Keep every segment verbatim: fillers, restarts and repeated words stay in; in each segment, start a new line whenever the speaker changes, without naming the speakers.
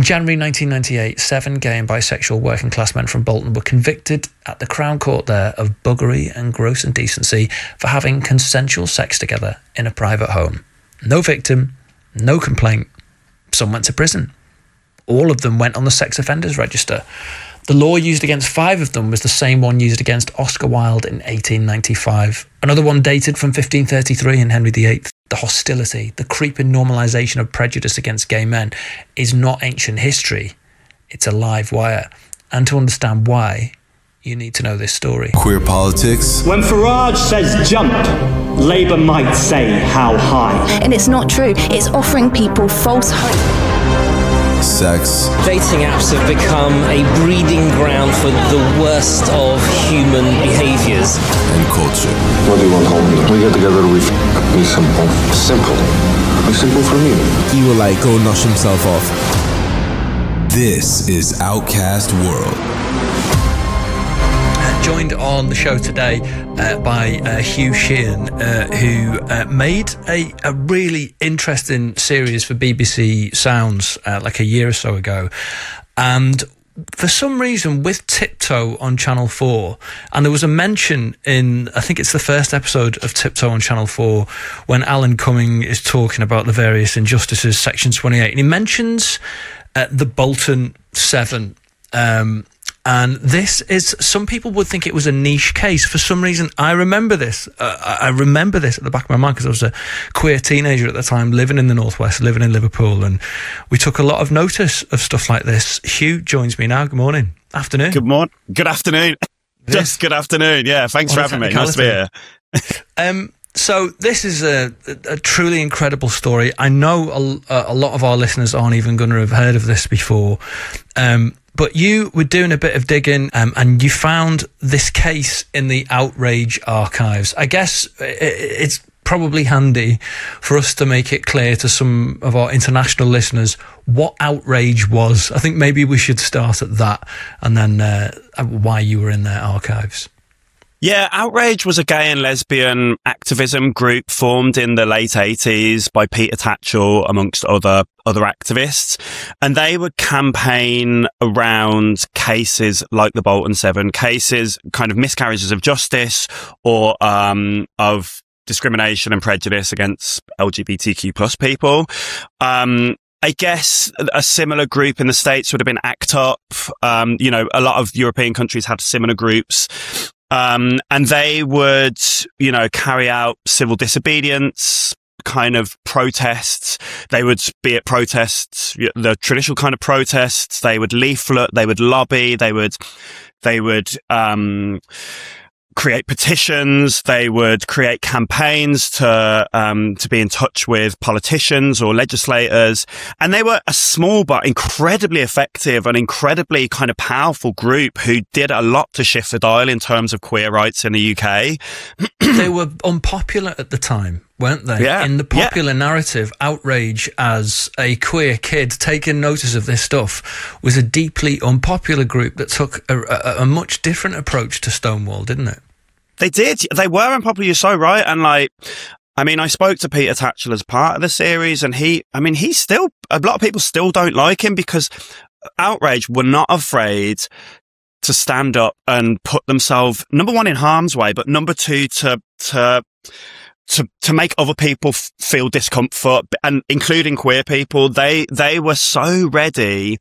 In January nineteen ninety-eight, seven gay and bisexual working class men from Bolton were convicted at the Crown Court there of buggery and gross indecency for having consensual sex together in a private home. No victim, no complaint. Some went to prison. All of them went on the sex offenders register. The law used against five of them was the same one used against Oscar Wilde in eighteen ninety-five. Another one dated from fifteen thirty-three in Henry the Eighth. The hostility, the creeping normalisation of prejudice against gay men is not ancient history. It's a live wire. And to understand why, you need to know this story.
Queer politics.
When Farage says jump, Labour might say how high.
And it's not true. It's offering people false hope.
Sex.
Dating apps have become a breeding ground for the worst of human behaviours.
And culture.
What do you want, Holden? We get together with be simple. Simple. Be simple for me.
He will like go nosh himself off. This is Outcast World.
Joined on the show today uh, by uh, Hugh Sheehan, uh, who uh, made a, a really interesting series for B B C Sounds uh, like a year or so ago. And for some reason, with Tiptoe on Channel four, and there was a mention in, I think it's the first episode of Tiptoe on Channel four, when Alan Cumming is talking about the various injustices, Section twenty-eight, and he mentions uh, the Bolton Seven. Um, And this is, some people would think it was a niche case. For some reason, I remember this. Uh, I remember this at the back of my mind because I was a queer teenager at the time, living in the Northwest, living in Liverpool. And we took a lot of notice of stuff like this. Hugh joins me now. Good morning. Afternoon.
Good morning. Good afternoon.
This.
Just good afternoon. Yeah, thanks for having me. Nice to be here.
um, so this is a, a truly incredible story. I know a, a lot of our listeners aren't even going to have heard of this before. Um, But you were doing a bit of digging um, and you found this case in the Outrage archives. I guess it's probably handy for us to make it clear to some of our international listeners what Outrage was. I think maybe we should start at that and then uh, why you were in their archives.
Yeah, Outrage was a gay and lesbian activism group formed in the late eighties by Peter Tatchell, amongst other other activists. And they would campaign around cases like the Bolton Seven, cases, kind of miscarriages of justice or um, of discrimination and prejudice against L G B T Q plus people. Um, I guess a similar group in the States would have been ACT UP. Um, you know, a lot of European countries had similar groups. Um, and they would, you know, carry out civil disobedience kind of protests. They would be at protests, the traditional kind of protests. They would leaflet, they would lobby, they would, they would, um, create petitions. They would create campaigns to um to be in touch with politicians or legislators, and they were a small but incredibly effective and incredibly kind of powerful group who did a lot to shift the dial in terms of queer rights in the U K.
They were unpopular at the time, weren't they?
Yeah,
in the popular
yeah.
narrative, Outrage as a queer kid taking notice of this stuff was a deeply unpopular group that took a, a, a much different approach to Stonewall, didn't it?
They did. They were unpopular, you're so right. And like, I mean, I spoke to Peter Tatchell as part of the series, and he, I mean, he's still, a lot of people still don't like him because Outrage were not afraid to stand up and put themselves, number one, in harm's way, but number two, to, to, to, to make other people f- feel discomfort, and including queer people. They, they were so ready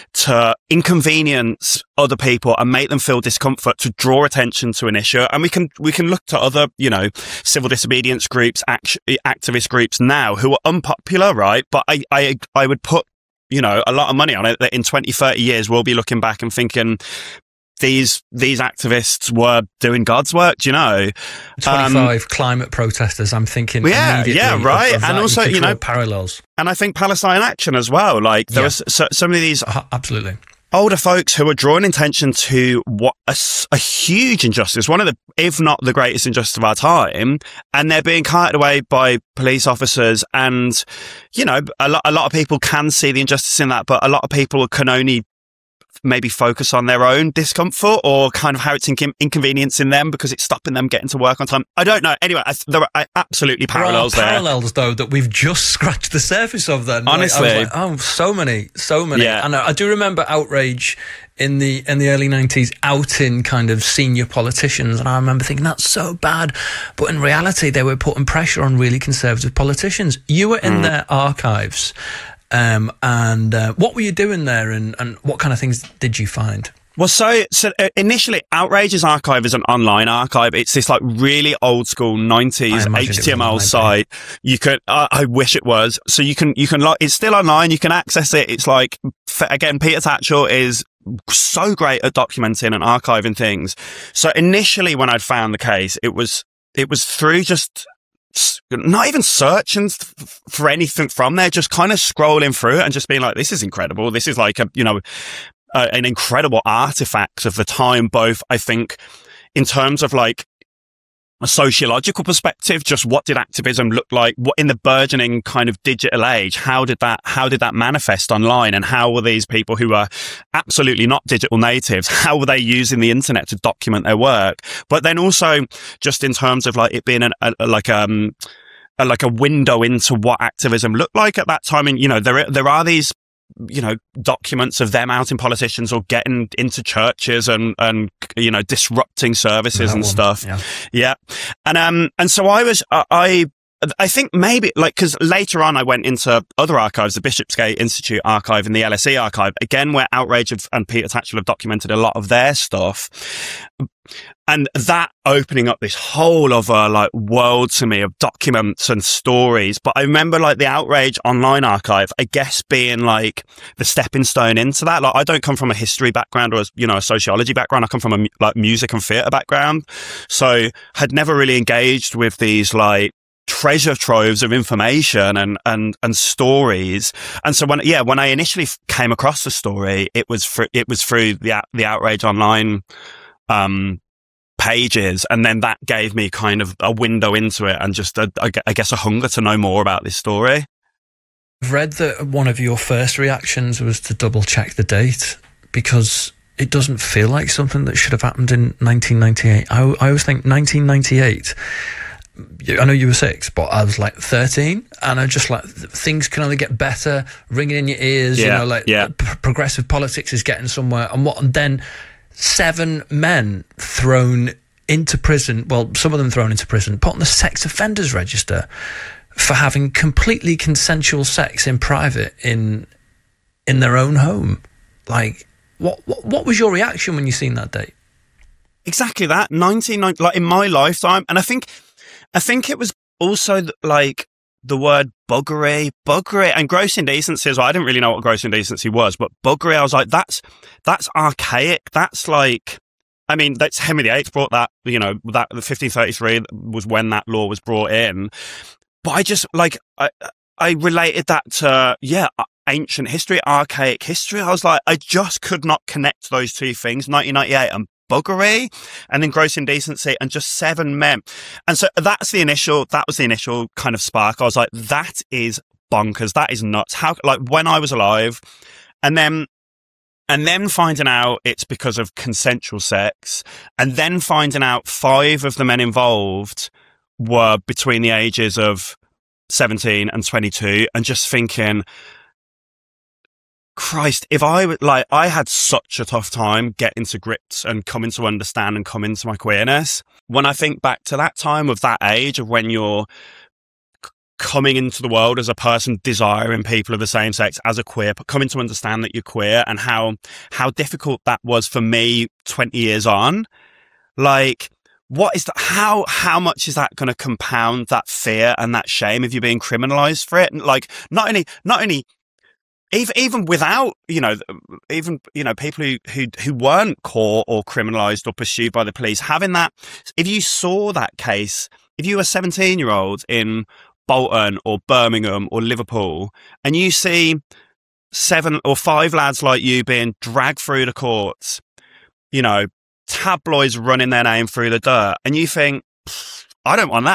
to inconvenience other people and make them feel discomfort to draw attention to an issue. And we can, we can look to other, you know, civil disobedience groups, act- activist groups now who are unpopular, right? But I, I, I would put, you know, a lot of money on it that in twenty, thirty years, we'll be looking back and thinking, These these activists were doing God's work, do you know?
twenty-five um, climate protesters, I'm thinking
yeah,
immediately.
Yeah, right.
Of, of
and
that.
also, you, you know,
parallels.
And I think Palestine Action as well. Like, there yeah. was so, some of these
uh, absolutely
older folks who were drawing attention to what a, a huge injustice, one of the, if not the greatest injustice of our time, and they're being carted away by police officers. And, you know, a lot, a lot of people can see the injustice in that, but a lot of people can only maybe focus on their own discomfort or kind of how it's inc- inconveniencing them because it's stopping them getting to work on time. I don't know. Anyway, I, there are absolutely parallels
there. Are
there.
parallels, though, that we've just scratched the surface of then.
Honestly.
Like, I was like, oh, so many, so many.
Yeah.
And I, I do remember outrage in the in the early nineties outing kind of senior politicians, and I remember thinking that's so bad, but in reality they were putting pressure on really conservative politicians. You were in mm. their archives. Um, and uh, what were you doing there, and, and what kind of things did you find?
Well, so so initially, Outrage's archive is an online archive. It's this like really old school nineties H T M L site. You could, uh, I wish it was. So you can, you can, like, it's still online. You can access it. It's like, again, Peter Tatchell is so great at documenting and archiving things. So initially, when I'd found the case, it was it was through just. Not even searching for anything from there, just kind of scrolling through it and just being like, this is incredible. This is like a, you know, uh, an incredible artifact of the time, both, I think, in terms of like a sociological perspective, just what did activism look like? What in the burgeoning kind of digital age, how did that, how did that manifest online? And how were these people who are absolutely not digital natives, how were they using the internet to document their work? But then also just in terms of like it being an, a, like, um, a, like a window into what activism looked like at that time. And, you know, there, there are these, you know, documents of them outing politicians or getting into churches and, and, you know, disrupting services that and one. stuff. Yeah. yeah. And, um, and so I was, uh, I, I think maybe like, cause later on I went into other archives, the Bishopsgate Institute archive and the L S E archive, again, where Outrage and Peter Tatchell have documented a lot of their stuff. And that opening up this whole other like world to me of documents and stories. But I remember like the Outrage online archive, I guess being like the stepping stone into that. Like I don't come from a history background or, a, you know, a sociology background. I come from a like music and theatre background. So had never really engaged with these like treasure troves of information and, and, and stories. And so when, yeah, when I initially came across the story, it was through, it was through the, the Outrage online, um, pages. And then that gave me kind of a window into it and just, a, I guess, a hunger to know more about this story.
I've read that one of your first reactions was to double check the date because it doesn't feel like something that should have happened in nineteen ninety-eight. I, I always think nineteen ninety-eight, I know you were six, but I was like thirteen, and I just like things can only get better, ringing in your ears. Yeah, you know, like
yeah.
p- progressive politics is getting somewhere, and what? And then seven men thrown into prison. Well, some of them thrown into prison, put on the sex offenders register for having completely consensual sex in private in in their own home. Like, what what, what was your reaction when you seen that date?
Exactly that, nineteen ninety, like in my lifetime, and I think. I think it was also like the word buggery, buggery and gross indecency as well. I didn't really know what gross indecency was, but buggery, I was like, that's, that's archaic. That's like, I mean, that's Henry the Eighth brought that, you know, that the fifteen thirty-three was when that law was brought in. But I just like, I, I related that to, yeah, ancient history, archaic history. I was like, I just could not connect those two things, nineteen ninety-eight and buggery and then gross indecency and just seven men. And so that's the initial, that was the initial kind of spark. I was like, that is bonkers. That is nuts. How, like when I was alive and then, and then finding out it's because of consensual sex and then finding out five of the men involved were between the ages of seventeen and twenty-two and just thinking, Christ, if I would like, I had such a tough time getting to grips and coming to understand and come into my queerness. When I think back to that time of that age of when you're c- coming into the world as a person desiring people of the same sex as a queer, but coming to understand that you're queer and how, how difficult that was for me twenty years on. Like, what is that? How, how much is that going to compound that fear and that shame if you're being criminalized for it? And like, not only, not only, Even, even without, you know, even, you know, people who, who, who weren't caught or criminalized or pursued by the police, having that, if you saw that case, if you were a seventeen year old in Bolton or Birmingham or Liverpool and you see seven or five lads like you being dragged through the courts, you know, tabloids running their name through the dirt and you think, I don't want that.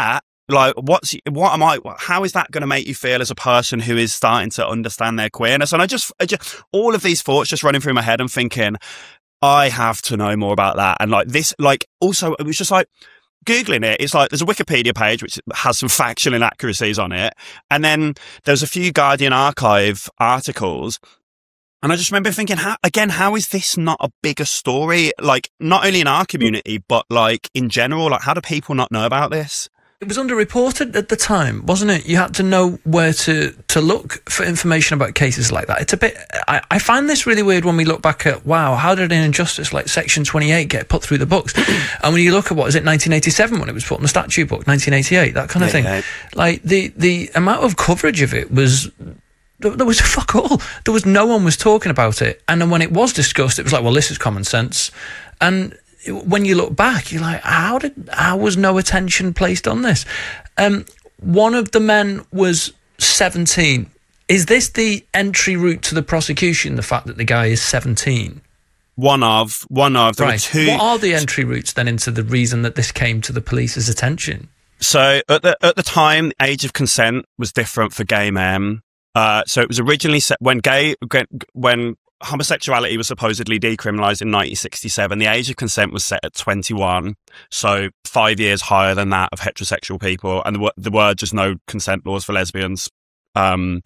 Like, what's what am I? How is that going to make you feel as a person who is starting to understand their queerness? And I just, I just, all of these thoughts just running through my head and thinking, I have to know more about that. And like this, like also, it was just like Googling it. It's like there's a Wikipedia page which has some factual inaccuracies on it, and then there's a few Guardian Archive articles. And I just remember thinking, how, again, how is this not a bigger story? Like, not only in our community, but like in general, like how do people not know about this?
It was underreported at the time, wasn't it? You had to know where to, to look for information about cases like that. It's a bit, I, I find this really weird when we look back at, wow, how did an injustice like Section twenty-eight get put through the books? And when you look at, what is it, nineteen eighty-seven when it was put in the statute book, nineteen eighty-eight, that kind of thing.
Yeah.
Like, the, the amount of coverage of it was, there was fuck all. There was, no one was talking about it. And then when it was discussed, it was like, well, this is common sense. And when you look back, you're like, how did, how was no attention placed on this? Um, one of the men was seventeen. Is this the entry route to the prosecution, the fact that the guy is seventeen?
One of, one of, there
right.
were two.
What are the entry routes then into the reason that this came to the police's attention?
So at the, at the time, age of consent was different for gay men. Uh, so it was originally set when gay, when homosexuality was supposedly decriminalised in nineteen sixty-seven, the age of consent was set at twenty-one, so five years higher than that of heterosexual people, and there, there were just no consent laws for lesbians. Um,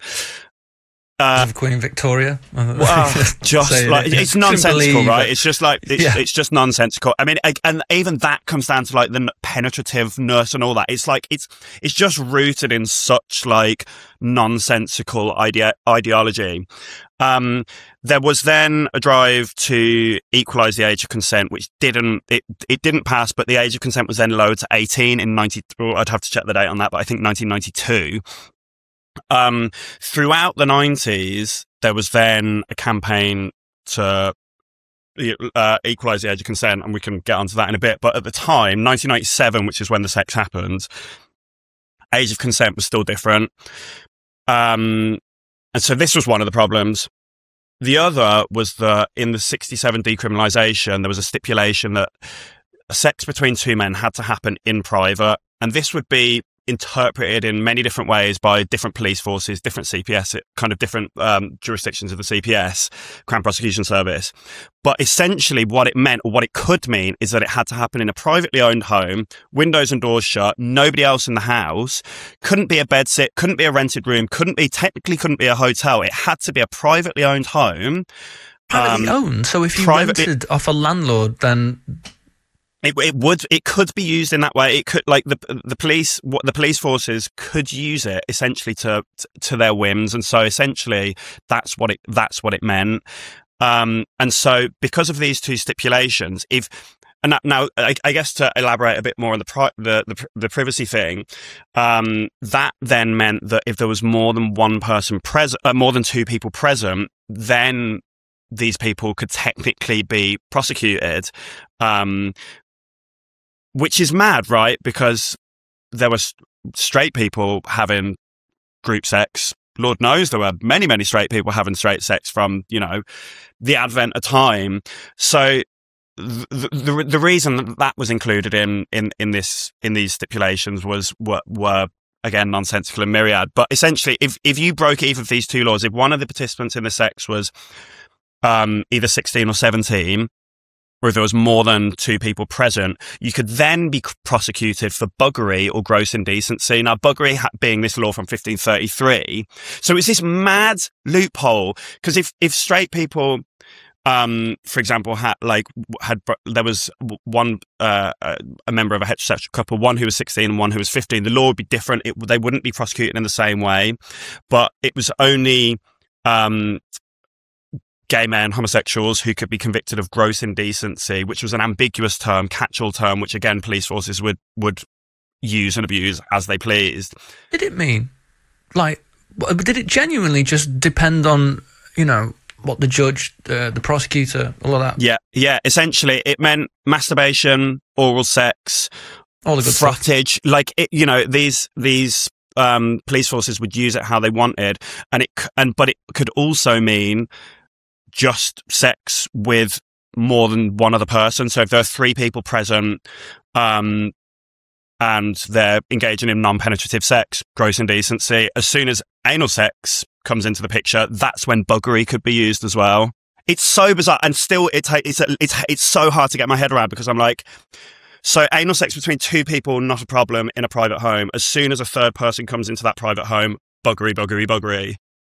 uh,
of Queen Victoria?
Well, just like, it. it's nonsensical, right? It's just like, it's,
yeah.
it's just nonsensical. I mean, and even that comes down to like the penetrativeness and all that. It's like, it's, it's just rooted in such like nonsensical idea, ideology. Um, there was then a drive to equalise the age of consent, which didn't, it, it didn't pass, but the age of consent was then lowered to eighteen in ninety, well, I'd have to check the date on that, but I think nineteen ninety-two. Um, throughout the nineties, there was then a campaign to uh, equalise the age of consent, and we can get onto that in a bit. But at the time, nineteen ninety-seven, which is when the sex happened, age of consent was still different. Um, and so this was one of the problems. The other was that in the sixty-seven decriminalisation, there was a stipulation that sex between two men had to happen in private, and this would be interpreted in many different ways by different police forces, different C P S, kind of different um, jurisdictions of the C P S, Crown Prosecution Service. But essentially what it meant, or what it could mean, is that it had to happen in a privately owned home, windows and doors shut, nobody else in the house, couldn't be a bedsit, couldn't be a rented room, couldn't be, technically couldn't be a hotel. It had to be a privately owned home.
Privately um, owned? So if you privately, rented off a landlord, then...
It, it would, it could be used in that way. It could, like the the police, what the police forces could use it essentially to to their whims, and so essentially that's what it that's what it meant. Um, and so because of these two stipulations, if and now I, I guess to elaborate a bit more on the pri- the, the the privacy thing, um, that then meant that if there was more than one person present, uh, more than two people present, then these people could technically be prosecuted. Um, Which is mad, right? Because there were straight people having group sex. Lord knows there were many, many straight people having straight sex from, you know, the advent of time. So the the, the reason that, that was included in, in, in this in these stipulations was were, were again nonsensical and myriad. But essentially, if if you broke either of these two laws, if one of the participants in the sex was um, either sixteen or seventeen, or if there was more than two people present, you could then be prosecuted for buggery or gross indecency. Now, buggery ha- being this law from fifteen thirty-three. So it's this mad loophole, because if, if straight people, um, for example, had like had there was one uh, a member of a heterosexual couple, one who was sixteen and one who was fifteen, the law would be different. It, they wouldn't be prosecuted in the same way, but it was only um, gay men, homosexuals, who could be convicted of gross indecency, which was an ambiguous term, catch-all term, which again police forces would would use and abuse as they pleased.
Did it mean, like, did it genuinely just depend on, you know, what the judge, uh, the prosecutor, all of that?
Yeah, yeah. Essentially, it meant masturbation, oral sex,
all the good
frottage.
Stuff.
Like, it, you know, these these um, police forces would use it how they wanted, and it and but it could also mean just sex with more than one other person. So if there are three people present, um, and they're engaging in non-penetrative sex, gross indecency. As soon as anal sex comes into the picture, that's when buggery could be used as well. It's so bizarre, and still it ta- it's it's it's so hard to get my head around, because I'm like, so anal sex between two people, not a problem in a private home. As soon as a third person comes into that private home, buggery, buggery, buggery.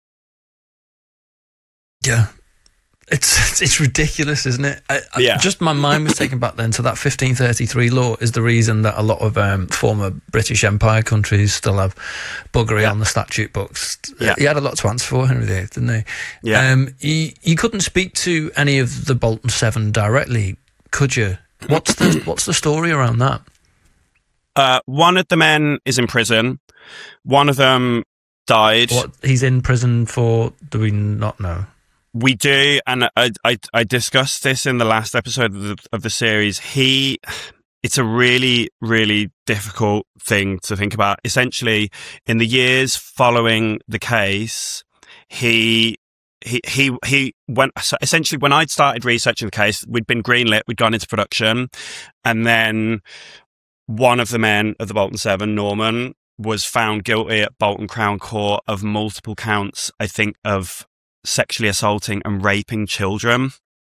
Yeah. It's it's ridiculous, isn't it? I,
yeah.
I, just my mind was taken back then to that fifteen thirty-three law is the reason that a lot of um, former British Empire countries still have buggery yeah. on the statute books.
Yeah.
He had a lot to answer for, Henry the Eighth, didn't he?
Yeah.
Um, you, you couldn't speak to any of the Bolton Seven directly, could you? What's the what's the story around that?
Uh, one of the men is in prison. One of them died.
What, he's in prison for, do we not know?
We do, and I, I I discussed this in the last episode of the, of the series. He, it's a really, really difficult thing to think about. Essentially, in the years following the case, he he he he went. So essentially, when I'd started researching the case, we'd been greenlit, we'd gone into production, and then one of the men of the Bolton Seven, Norman, was found guilty at Bolton Crown Court of multiple counts, I think, of sexually assaulting and raping children.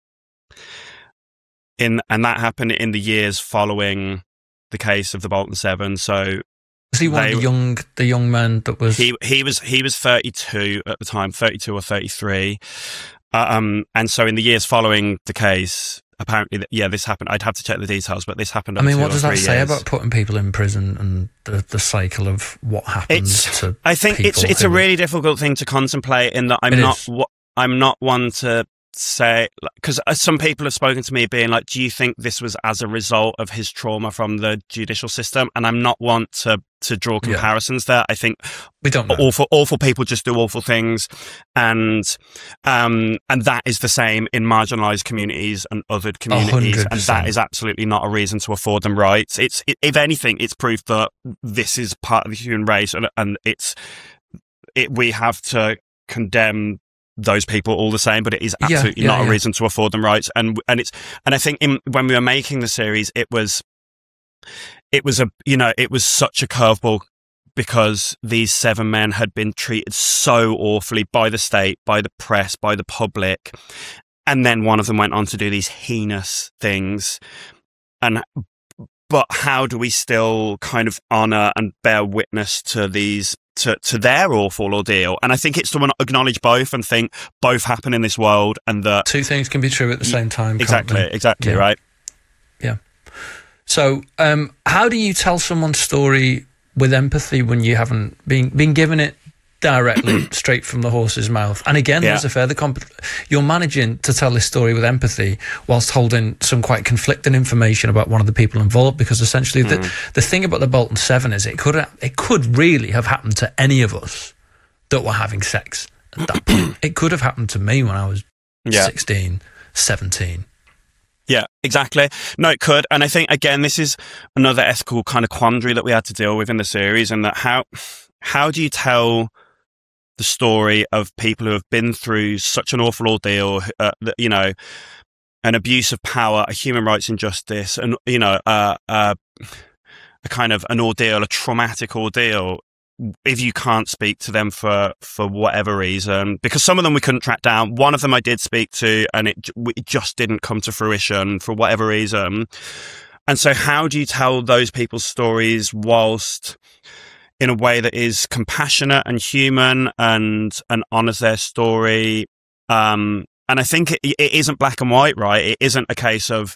In and that happened in the years following the case of the Bolton Seven. So
was he one
they,
of the young the young man that was
he he was he was thirty-two at the time, thirty-two or thirty-three. Uh, um and so in the years following the case, apparently, yeah, this happened. I'd have to check the details, but this happened.
I mean, what does that say
years.
about putting people in prison and the, the cycle of what happens
It's,
to
I think it's it's
who,
a really difficult thing to contemplate. In that I'm
It
not
is.
what I'm not one to say, because some people have spoken to me being like, "Do you think this was as a result of his trauma from the judicial system?" And I'm not one to to draw comparisons yeah. there. I think
we don't know.
awful awful people just do awful things, and um and that is the same in marginalised communities and othered communities,
one hundred percent.
and that is absolutely not a reason to afford them rights. It's it, if anything, it's proof that this is part of the human race, and and it's it we have to condemn those people all the same, but it is absolutely
yeah, yeah,
not a
yeah.
reason to afford them rights. And and it's and I think in, when we were making the series, it was it was a you know it was such a curveball, because these seven men had been treated so awfully by the state, by the press, by the public, and then one of them went on to do these heinous things. And but how do we still kind of honour and bear witness to these? To, to their awful ordeal? And I think it's to acknowledge both and think both happen in this world, and that
two things can be true at the same time.
Exactly,
can't they?
exactly,
yeah.
right.
Yeah. So, um, how do you tell someone's story with empathy when you haven't been been given it directly, straight from the horse's mouth? And again,
Yeah.
there's a further comp- you're managing to tell this story with empathy whilst holding some quite conflicting information about one of the people involved, because essentially mm. the, the thing about the Bolton Seven is it could ha- it could really have happened to any of us that were having sex at that point. It could have happened to me when I was
Yeah.
sixteen, seventeen.
Yeah, exactly. No, it could. And I think, again, this is another ethical kind of quandary that we had to deal with in the series, and that how how do you tell the story of people who have been through such an awful ordeal, uh, that, you know, an abuse of power, a human rights injustice, and, you know, uh, uh, a kind of an ordeal, a traumatic ordeal, if you can't speak to them for, for whatever reason? Because some of them we couldn't track down. One of them I did speak to, and it, it just didn't come to fruition for whatever reason. And so how do you tell those people's stories whilst in a way that is compassionate and human, and and honours their story? Um, and I think it, it isn't black and white, right? It isn't a case of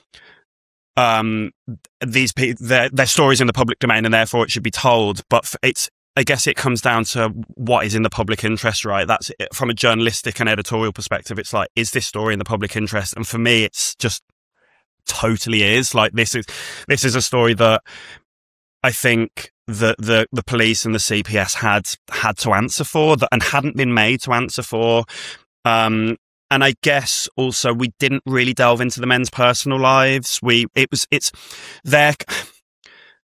um, these people, their, their stories in the public domain, and therefore it should be told. But it's, I guess it comes down to what is in the public interest, right? That's it. From a journalistic and editorial perspective. It's like, is this story in the public interest? And for me, it's just totally is. Like, this is this is a story that I think the, the, the police and the C P S had had to answer for, that and hadn't been made to answer for. Um, and I guess also we didn't really delve into the men's personal lives. We it was it's their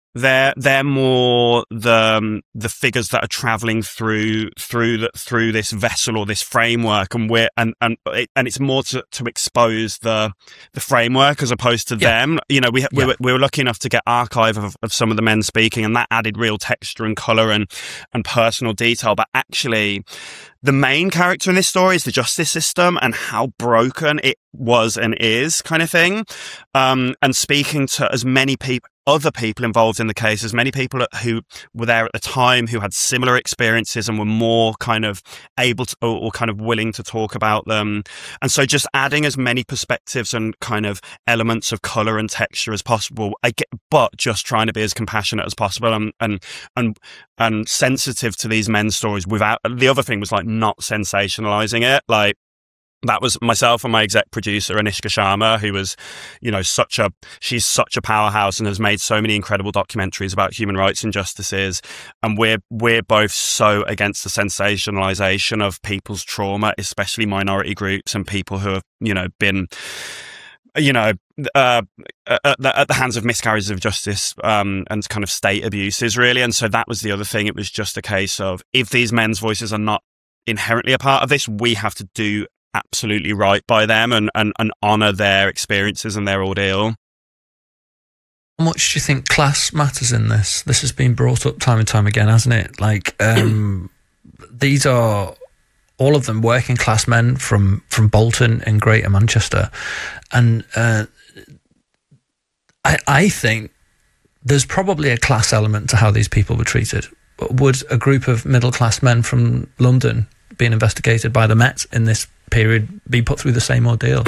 They're they're more the um, the figures that are traveling through through the, through this vessel or this framework, and we're and and it, and it's more to, to expose the the framework as opposed to yeah. them. You know, we we, yeah. were, we were lucky enough to get archive of, of some of the men speaking, and that added real texture and color and and personal detail. But actually, the main character in this story is the justice system and how broken it was and is, kind of thing. Um, and speaking to as many people. Other people involved in the case, as many people who were there at the time who had similar experiences and were more kind of able to or, or kind of willing to talk about them. And so just adding as many perspectives and kind of elements of color and texture as possible, I get, but just trying to be as compassionate as possible and, and, and, and sensitive to these men's stories without, the other thing was like not sensationalizing it. Like, that was myself and my exec producer, Anishka Sharma, who was, you know, such a, she's such a powerhouse and has made so many incredible documentaries about human rights injustices. And we're, we're both so against the sensationalization of people's trauma, especially minority groups and people who have, you know, been, you know, uh, at, the, at the hands of miscarriages of justice um, and kind of state abuses, really. And so that was the other thing. It was just a case of, if these men's voices are not inherently a part of this, we have to do absolutely right by them and, and, and honour their experiences and their ordeal.
How much do you think class matters in this? This has been brought up time and time again, hasn't it? Like, um, these are all of them working class men from, from Bolton in Greater Manchester. And uh, I, I think there's probably a class element to how these people were treated. Would a group of middle class men from London being investigated by the Met in this period be put through the same ordeal?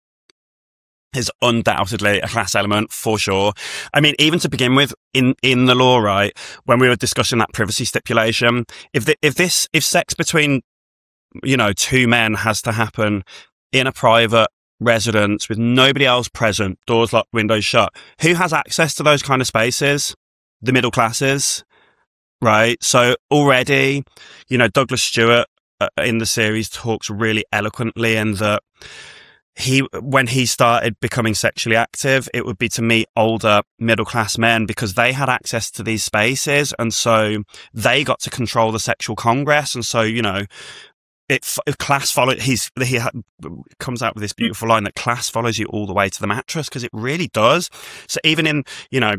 Is undoubtedly a class element for sure. I mean, even to begin with, in in the law, right, when we were discussing that privacy stipulation, if the, if this if sex between, you know, two men has to happen in a private residence with nobody else present, doors locked, windows shut, who has access to those kind of spaces? The middle classes, right? So already, you know, Douglas Stewart Uh, in the series talks really eloquently, and that he, when he started becoming sexually active, it would be to meet older middle class men because they had access to these spaces, and so they got to control the sexual congress. And so, you know, it, if class follow, he's he ha, comes out with this beautiful line that class follows you all the way to the mattress, because it really does. So even in, you know.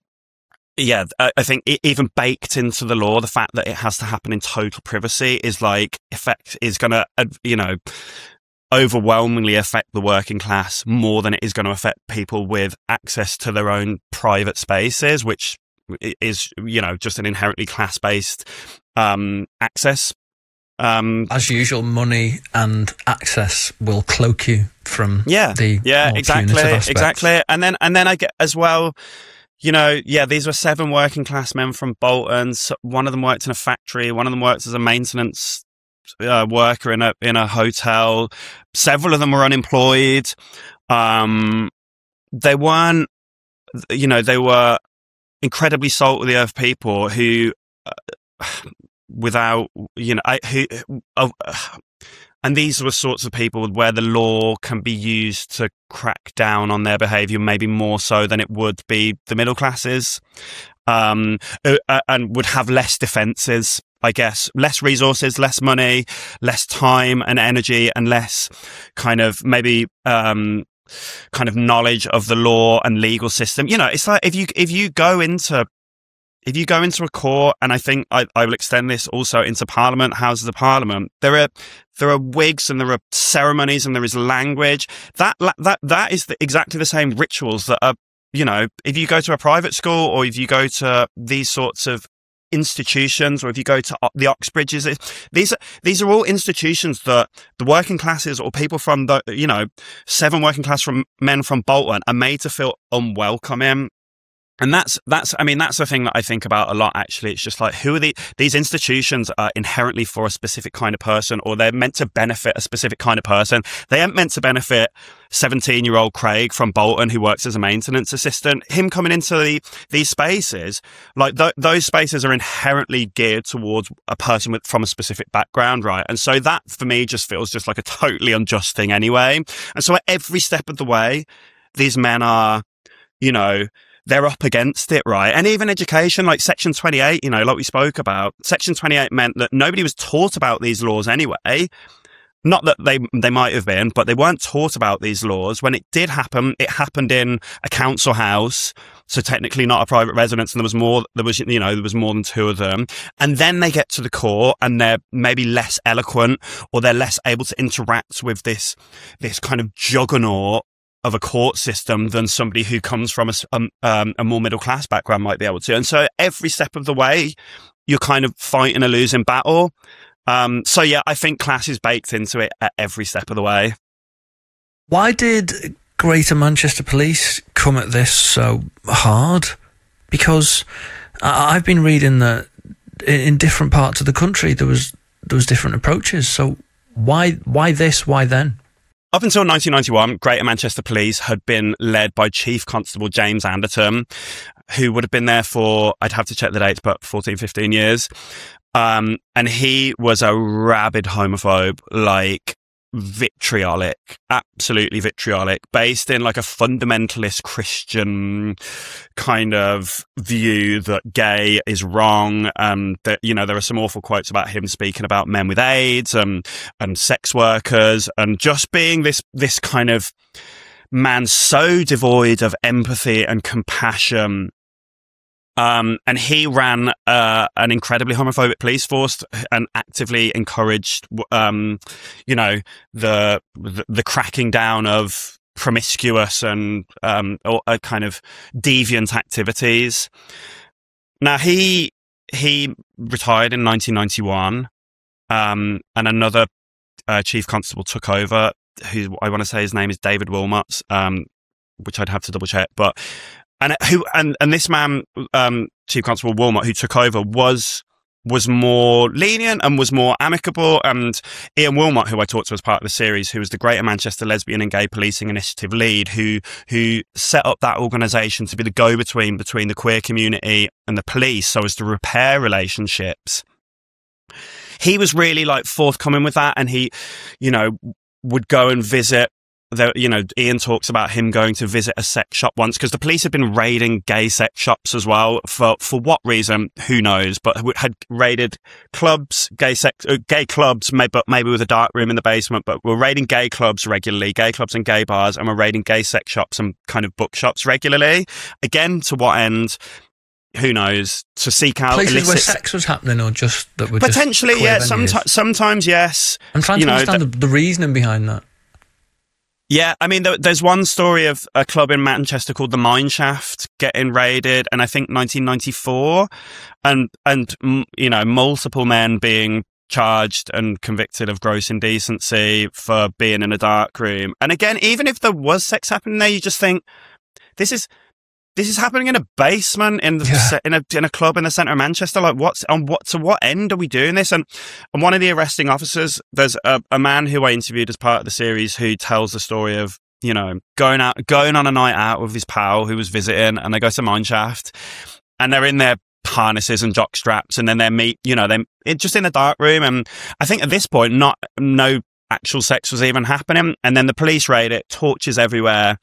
Yeah, I think it, even baked into the law, the fact that it has to happen in total privacy is like effect is going to, you know, overwhelmingly affect the working class more than it is going to affect people with access to their own private spaces, which is, you know, just an inherently class-based um, access. Um,
As usual, money and access will cloak you from
yeah,
the
yeah,
more
exactly,
punitive aspects.
exactly. And then, and then I get as well. You know, yeah, these were seven working class men from Bolton. So one of them worked in a factory. One of them worked as a maintenance uh, worker in a in a hotel. Several of them were unemployed. Um, they weren't, you know, they were incredibly salt of the earth people who, uh, without, you know, I, who, uh, and these were sorts of people where the law can be used to crack down on their behaviour, maybe more so than it would be the middle classes, um, uh, and would have less defences, I guess, less resources, less money, less time and energy, and less kind of maybe um, kind of knowledge of the law and legal system. You know, it's like if you if you go into If you go into a court, and I think I, I will extend this also into Parliament, Houses of Parliament, there are there are wigs and there are ceremonies and there is language. That that that is the, exactly the same rituals that are, you know, if you go to a private school or if you go to these sorts of institutions, or if you go to the Oxbridges, these are these are all institutions that the working classes or people from the, you know, seven working class from men from Bolton are made to feel unwelcome in. And that's, that's, I mean, that's the thing that I think about a lot, actually. It's just like, who are the, these institutions are inherently for a specific kind of person, or they're meant to benefit a specific kind of person. They aren't meant to benefit seventeen year old Craig from Bolton, who works as a maintenance assistant. Him coming into the, these spaces, like th- those spaces are inherently geared towards a person with, from a specific background, right? And so that for me just feels just like a totally unjust thing anyway. And so at every step of the way, these men are, you know, they're up against it, right? And even education, like Section twenty-eight, you know, like we spoke about, Section twenty-eight meant that nobody was taught about these laws anyway. Not that they they might have been, but they weren't taught about these laws. When it did happen, it happened in a council house, so technically not a private residence, and there was more, there was, you know, there was more than two of them. And then they get to the court and they're maybe less eloquent, or they're less able to interact with this, this kind of juggernaut of a court system than somebody who comes from a, um, um, a more middle class background might be able to. And so every step of the way, you're kind of fighting a losing battle. Um, so yeah, I think class is baked into it at every step of the way.
Why did Greater Manchester Police come at this so hard? Because I've been reading that in different parts of the country there was there was different approaches. So why why this? Why then?
Up until nineteen ninety-one, Greater Manchester Police had been led by Chief Constable James Anderton, who would have been there for, I'd have to check the dates, but fourteen, fifteen years. Um, and he was a rabid homophobe, like vitriolic, absolutely vitriolic, based in like a fundamentalist Christian kind of view that gay is wrong. Um, that, you know, there are some awful quotes about him speaking about men with AIDS and, and sex workers, and just being this, this kind of man so devoid of empathy and compassion. Um, and he ran uh, an incredibly homophobic police force and actively encouraged, um, you know, the, the the cracking down of promiscuous and um, or, uh, kind of deviant activities. Now he he retired in nineteen ninety-one, um, and another uh, chief constable took over, who I want to say his name is David Wilmot, um, which I'd have to double check, but. And who and, and this man, um, Chief Constable Wilmot, who took over, was was more lenient and was more amicable. And Ian Wilmot, who I talked to as part of the series, who was the Greater Manchester Lesbian and Gay Policing Initiative lead, who who set up that organisation to be the go-between between the queer community and the police, so as to repair relationships. He was really like forthcoming with that, and he, you know, would go and visit. There, you know, Ian talks about him going to visit a sex shop once, because the police had been raiding gay sex shops as well. For for what reason, who knows? But had raided clubs, gay sex, uh, gay clubs, maybe, maybe with a dark room in the basement. But we're raiding gay clubs regularly, gay clubs and gay bars, and we're raiding gay sex shops and kind of bookshops regularly. Again, to what end? Who knows? To seek out
places
illicit
where sex was happening, or just that were
potentially,
just
yeah.
venues?
Sometimes, sometimes, yes.
I'm trying
you
to
know,
understand
th-
the, the reasoning behind that.
Yeah, I mean, there's one story of a club in Manchester called the Mineshaft getting raided, and I think nineteen ninety-four, and and you know, multiple men being charged and convicted of gross indecency for being in a dark room. And again, even if there was sex happening there, you just think this is this is happening in a basement in the,
yeah.
in a in a club in the centre of Manchester. Like, what's on what to what end are we doing this? And and one of the arresting officers, there's a, a man who I interviewed as part of the series who tells the story of, you know, going out going on a night out with his pal who was visiting, and they go to Mineshaft, and they're in their harnesses and jock straps, and then they meet, you know, they it just in a dark room, and I think at this point, not no actual sex was even happening, and then the police raid it, torches everywhere.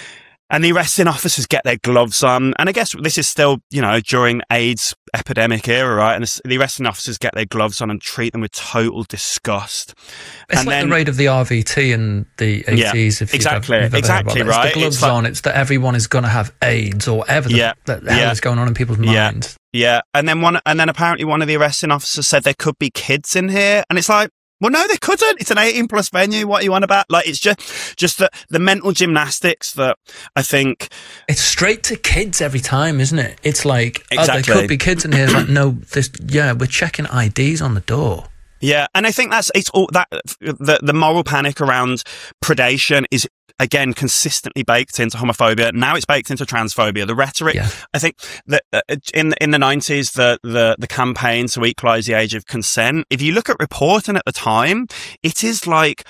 And the arresting officers get their gloves on. And I guess this is still, you know, during AIDS epidemic era, right? And the arresting officers get their gloves on and treat them with total disgust.
It's
and
like
then,
the raid of the R V T in the eighties.
Yeah,
if
exactly,
you've ever, you've
exactly,
ever heard about that.
right?
It's the gloves
it's like,
on. It's that everyone is going to have AIDS or whatever the,
yeah,
the hell
yeah,
is going on in people's
yeah,
minds.
Yeah. And then one, and then apparently one of the arresting officers said there could be kids in here. And it's like, well, no, they couldn't. It's an eighteen plus venue. What are you on about? Like, it's just, just the, the mental gymnastics that I think.
It's straight to kids every time, isn't it? It's like,
exactly.
oh, there could be kids in here. It's like, no, this, yeah, we're checking I Ds on the door.
Yeah. And I think that's, it's all that, the, the moral panic around predation is, again, consistently baked into homophobia. Now it's baked into transphobia. The rhetoric, yeah. I think that uh, in in the nineties, the, the the campaign to equalise the age of consent, if you look at reporting at the time, it is like,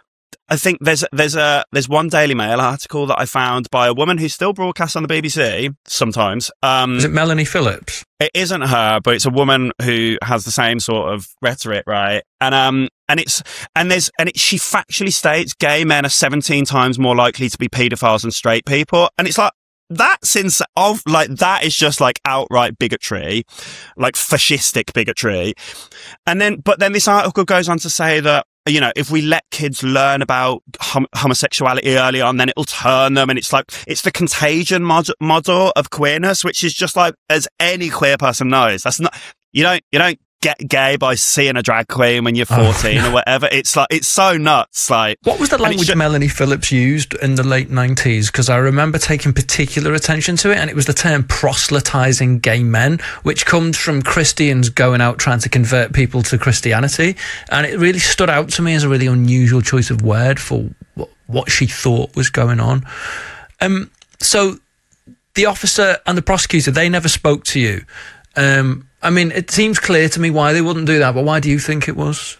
I think there's there's a there's one Daily Mail article that I found by a woman who still broadcasts on the B B C sometimes. Um,
is it Melanie Phillips?
It isn't her, but it's a woman who has the same sort of rhetoric, right? And um, and it's and there's and it, she factually states gay men are seventeen times more likely to be paedophiles than straight people, and it's like, that's ins- of like that is just like outright bigotry, like fascistic bigotry. And then, but then this article goes on to say that, you know, if we let kids learn about hom- homosexuality early on, then it'll turn them. And it's like, it's the contagion mod- model of queerness, which is just like, as any queer person knows, that's not, you don't, you don't get gay by seeing a drag queen when you're fourteen oh. or whatever. It's like, it's so nuts. Like,
what was the language should- Melanie Phillips used in the late nineties? Because I remember taking particular attention to it, and it was the term proselytizing gay men, which comes from Christians going out trying to convert people to Christianity. And it really stood out to me as a really unusual choice of word for what she thought was going on. Um, so the officer and the prosecutor, they never spoke to you. Um, I mean, it seems clear to me why they wouldn't do that, but why do you think it was?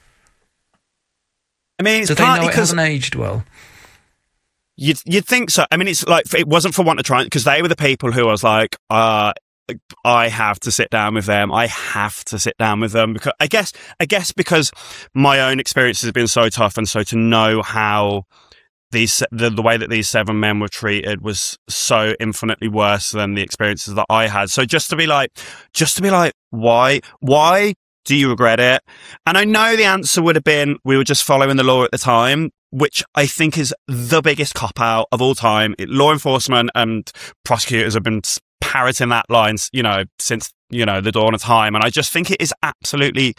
I mean, it's
do they
partly
know it
because
hasn't aged well?
You'd, you'd think so. I mean, it's like, it wasn't for want of trying, because they were the people who I was like, uh, I have to sit down with them. I have to sit down with them. Because I guess, I guess because my own experiences have been so tough, and so to know how these the, the way that these seven men were treated was so infinitely worse than the experiences that I had. So just to be like, just to be like, why, why do you regret it? And I know the answer would have been, we were just following the law at the time, which I think is the biggest cop-out of all time. It, law enforcement and prosecutors have been parroting that line, you know, since, you know, the dawn of time. And I just think it is absolutely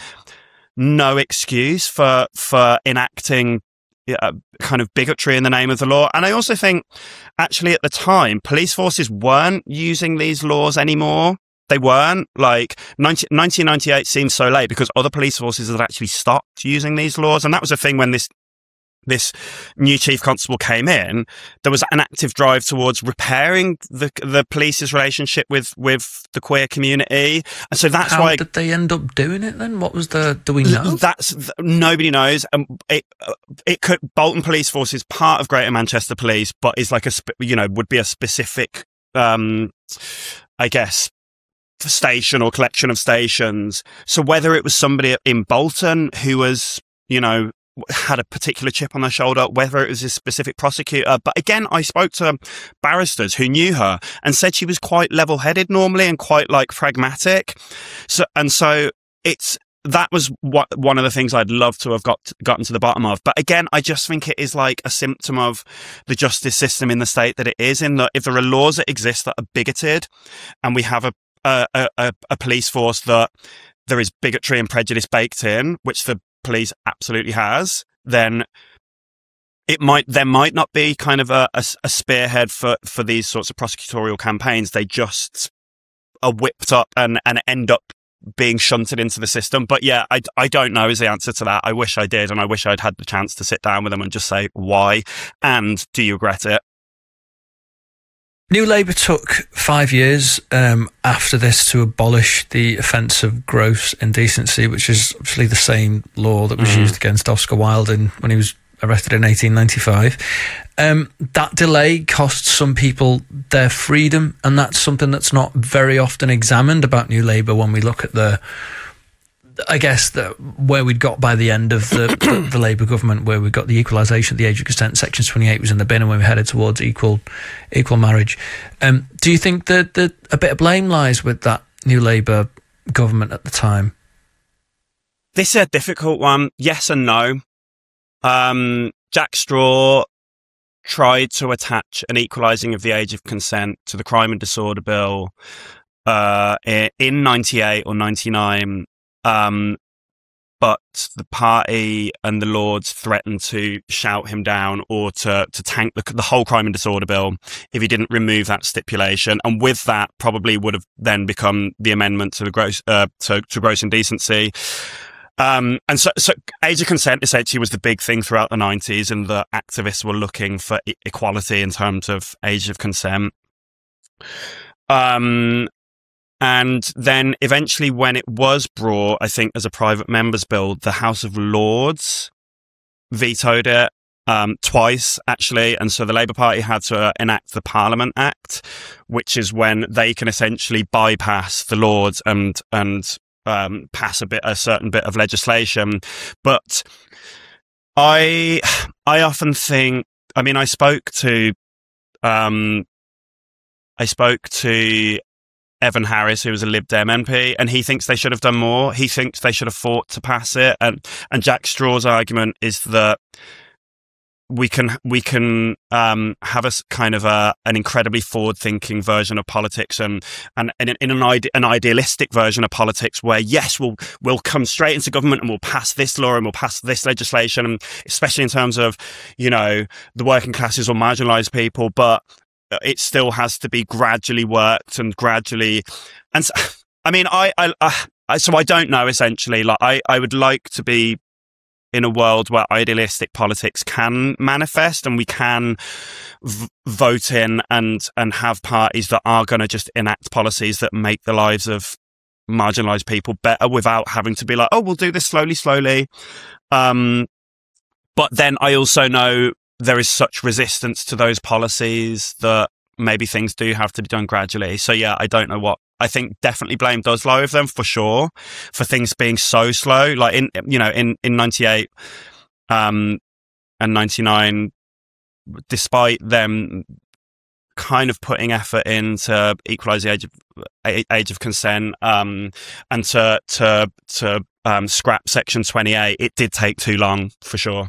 no excuse for, for enacting Uh, kind of bigotry in the name of the law. And I also think, actually, at the time, police forces weren't using these laws anymore. They weren't. Like, nineteen ninety-eight seems so late because other police forces had actually stopped using these laws. And that was the thing when this this new chief constable came in. There was an active drive towards repairing the the police's relationship with with the queer community, and so that's
How
why.
Did they end up doing it then? What was the? Do we know?
That's nobody knows. And um, it it could Bolton Police Force is part of Greater Manchester Police, but is like a you know would be a specific, um, I guess, station or collection of stations. So whether it was somebody in Bolton who was you know. had a particular chip on their shoulder, whether it was a specific prosecutor. But again, I spoke to barristers who knew her and said she was quite level-headed normally and quite like pragmatic. So, and so it's, that was what, one of the things I'd love to have got gotten to the bottom of. But again, I just think it is like a symptom of the justice system in the state that it is, in that if there are laws that exist that are bigoted, and we have a a, a, a police force that there is bigotry and prejudice baked in, which the police absolutely has, then it might there might not be kind of a, a, a spearhead for, for these sorts of prosecutorial campaigns. They just are whipped up and, and end up being shunted into the system. But yeah, I, I don't know is the answer to that. I wish I did, and I wish I'd had the chance to sit down with them and just say, why? And do you regret it?
New Labour took five years um, after this to abolish the offence of gross indecency, which is obviously the same law that was mm. used against Oscar Wilde in, when he was arrested in eighteen ninety-five. Um, that delay cost some people their freedom, and that's something that's not very often examined about New Labour when we look at the, I guess, the, where we'd got by the end of the, the, the Labour government, where we got the equalisation of the age of consent. Section twenty-eight was in the bin, and we were headed towards equal equal marriage. Um, do you think that, that a bit of blame lies with that New Labour government at the time?
This is a difficult one. Yes and no. Um, Jack Straw tried to attach an equalising of the age of consent to the Crime and Disorder Bill uh, in ninety-eight or ninety-nine. Um, but the party and the Lords threatened to shout him down or to, to tank the, the whole Crime and Disorder Bill if he didn't remove that stipulation. And with that, probably would have then become the amendment to the gross, uh, to, to gross indecency. Um, and so, so age of consent essentially was the big thing throughout the nineties, and the activists were looking for e- equality in terms of age of consent. Um, And then eventually when it was brought, I think, as a private member's bill, the House of Lords vetoed it um, twice, actually. And so the Labour Party had to enact the Parliament Act, which is when they can essentially bypass the Lords and and um, pass a bit a certain bit of legislation. But I I often think, I mean, I spoke to... Um, I spoke to Evan Harris, who was a Lib Dem M P, and he thinks they should have done more. He thinks they should have fought to pass it. And and Jack Straw's argument is that we can we can um, have a s- kind of a an incredibly forward-thinking version of politics, and and, and in an ide- an idealistic version of politics where yes, we'll we'll come straight into government and we'll pass this law and we'll pass this legislation, and especially in terms of, you know, the working classes or marginalised people, but it still has to be gradually worked and gradually. And so, I mean, I, I, I, so I don't know, essentially. Like, I, I would like to be in a world where idealistic politics can manifest and we can v- vote in and, and have parties that are going to just enact policies that make the lives of marginalized people better without having to be like, oh, we'll do this slowly, slowly. Um, but then I also know there is such resistance to those policies that maybe things do have to be done gradually. So yeah, I don't know what. I think definitely blame does lie with them for sure for things being so slow. Like in, you know, in, in ninety-eight um, and ninety-nine, despite them kind of putting effort in to equalise the age of age of consent um, and to to to um, scrap Section twenty-eight, it did take too long for sure.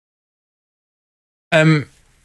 Um,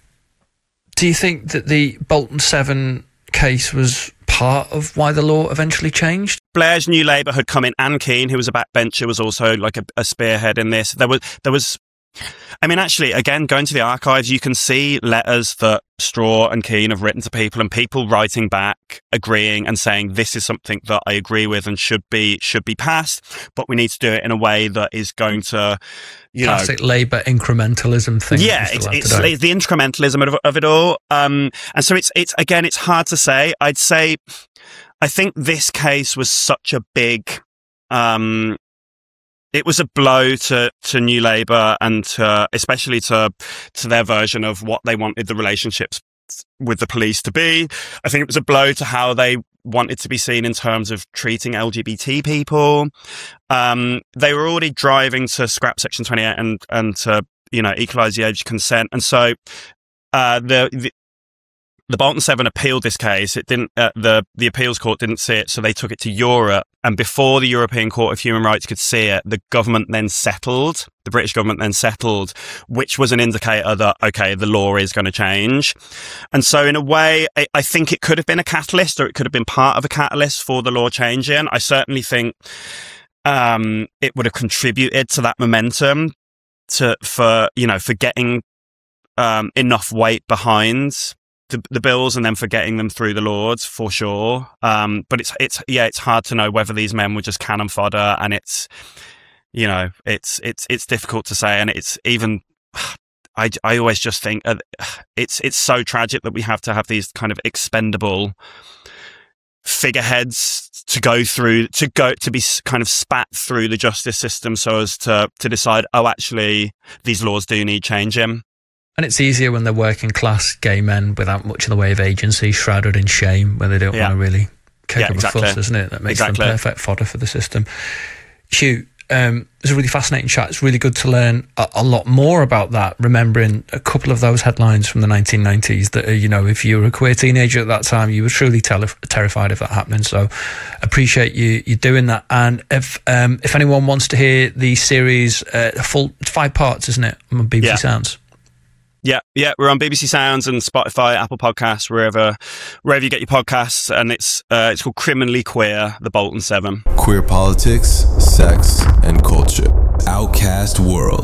do you think that the Bolton seven case was part of why the law eventually changed?
Blair's New Labour had come in. Anne Keane, who was a backbencher, was also like a, a spearhead in this. There was, there was. I mean, actually, again, going to the archives, you can see letters that Straw and Keane have written to people, and people writing back, agreeing and saying this is something that I agree with and should be should be passed, but we need to do it in a way that is going to, you
Classic
know,
Labour incrementalism thing.
yeah, it's, it's, it's the incrementalism of, of it all, um, and so it's it's again, it's hard to say. I'd say, I think this case was such a big. Um, It was a blow to, to New Labour and to, especially to to their version of what they wanted the relationships with the police to be. I think it was a blow to how they wanted to be seen in terms of treating L G B T people. Um, they were already driving to scrap Section twenty-eight and and to, you know, equalise the age of consent, and so uh, the, the the Bolton Seven appealed this case. It didn't. Uh, the the appeals court didn't see it, so they took it to Europe. And before the European Court of Human Rights could see it, the government then settled. The British government then settled, which was an indicator that okay, the law is going to change. And so, in a way, I, I think it could have been a catalyst, or it could have been part of a catalyst for the law changing. I certainly think um, it would have contributed to that momentum to for you know for getting um, enough weight behind The, the bills and then for getting them through the Lords for sure. Um, but it's it's yeah, it's hard to know whether these men were just cannon fodder, and it's you know it's it's it's difficult to say, and it's even. I, I always just think uh, it's it's so tragic that we have to have these kind of expendable figureheads to go through to go to be kind of spat through the justice system so as to to decide, oh, actually these laws do need changing.
And it's easier when they're working class gay men without much in the way of agency, shrouded in shame, where they don't
yeah.
want to really kick
yeah,
up
exactly.
a fuss, isn't it? That makes
exactly.
them perfect fodder for the system. Hugh, um, it was a really fascinating chat. It's really good to learn a, a lot more about that, remembering a couple of those headlines from the nineteen nineties that, uh, you know, if you were a queer teenager at that time, you were truly tele- terrified of that happening. So appreciate you you doing that. And if um, if anyone wants to hear the series, uh, full five parts, isn't it, on B B C
yeah.
Sounds?
Yeah, yeah, we're on B B C Sounds and Spotify, Apple Podcasts, wherever wherever you get your podcasts, and it's uh, it's called Criminally Queer, the Bolton Seven.
Queer politics, sex, and culture. Outcast World.